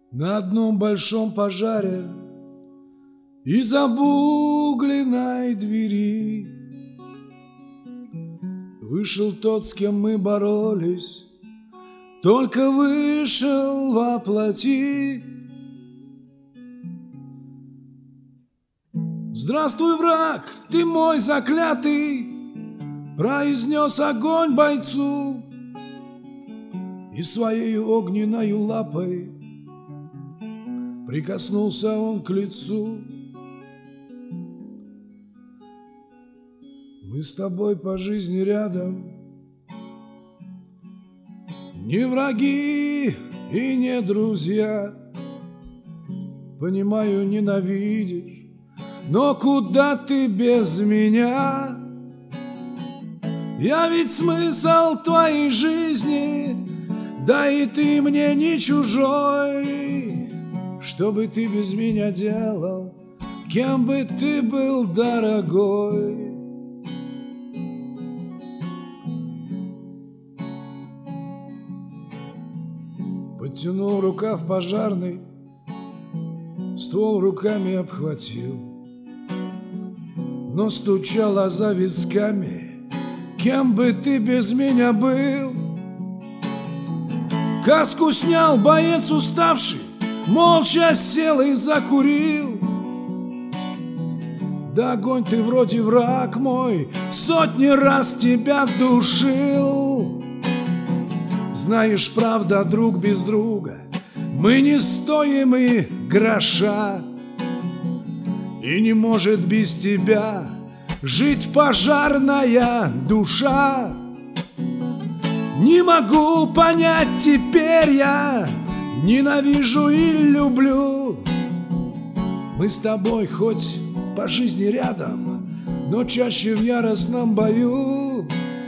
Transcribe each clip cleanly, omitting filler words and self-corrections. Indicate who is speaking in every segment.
Speaker 1: На одном большом пожаре из обугленной двери вышел тот, с кем мы боролись, только вышел воплоти. «Здравствуй, враг, ты мой заклятый!» произнес огонь бойцу, и своей огненною лапой прикоснулся он к лицу. Мы с тобой по жизни рядом, не враги и не друзья. Понимаю, ненавидишь, но куда ты без меня? Я ведь смысл твоей жизни, да и ты мне не чужой. Что бы ты без меня делал, кем бы ты был, дорогой? Подтянул рукав пожарный, ствол руками обхватил, но стучала за висками: кем бы ты без меня был? Каску снял боец уставший, молча сел и закурил. Да огонь, ты вроде враг мой, сотни раз тебя душил. Знаешь, правда, друг без друга мы не стоим и гроша, и не может без тебя жить пожарная душа. Не могу понять теперь я, ненавижу и люблю. Мы с тобой хоть по жизни рядом, но чаще в яростном бою.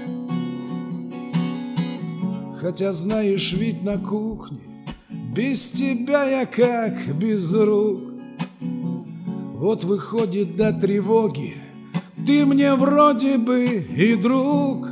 Speaker 1: Хотя знаешь, ведь на кухне без тебя я как без рук. Вот выходит до тревоги ты мне вроде бы и друг.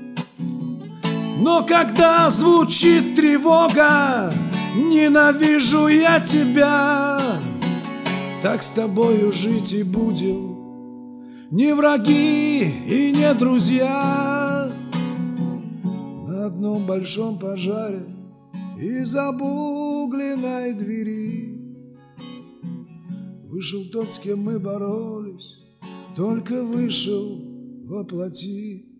Speaker 1: Но когда звучит тревога, ненавижу я тебя. Так с тобою жить и будем, не враги и не друзья. На одном большом пожаре из обугленной двери вышел тот, с кем мы боролись, только вышел воплоти.